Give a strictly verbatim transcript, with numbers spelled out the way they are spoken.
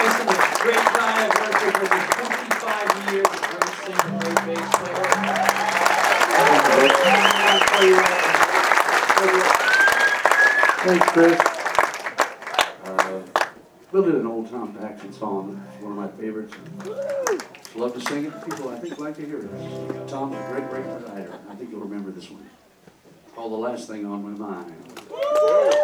Tyson, a great guy. I've worked with him for twenty-five years. A great singer, great bass player. Thanks, Chris. Uh, we'll do an old Tom Paxton song. It's one of my favorites. Just love to sing it to people I think like to hear it. Tom's a great, great writer. I think you'll remember this one. Called The Last Thing on My Mind.